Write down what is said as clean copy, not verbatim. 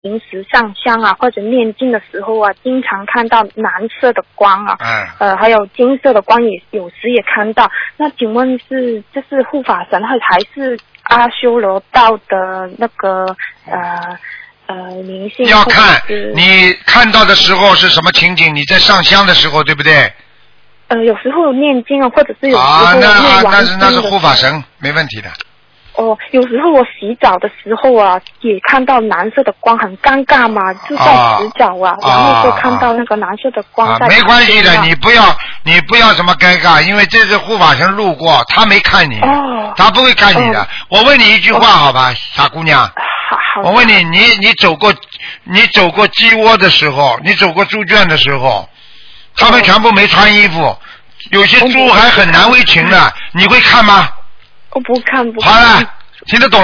平时上香啊或者念经的时候啊，经常看到蓝色的光啊，还有金色的光也有时也看到。那请问这是护法神还是阿修罗道的那个灵性？ 要看你看到的时候是什么情景，你在上香的时候对不对？ 有时候念经啊，或者是有时候念完经的那是护法神，没问题的。 有时候我洗澡的时候啊，也看到蓝色的光，很尴尬嘛，就在洗澡啊，然后就看到那个蓝色的光在。 没关系的，你不要什么尴尬，因为这是护法神路过，他没看你，他不会看你的。我问你一句话好吧，傻姑娘。 好。 我问你，你走过鸡窝的时候，你走过猪圈的时候，他们全部没穿衣服，有些猪还很难为情的，你会看吗？ 我不看。 好了，听得懂。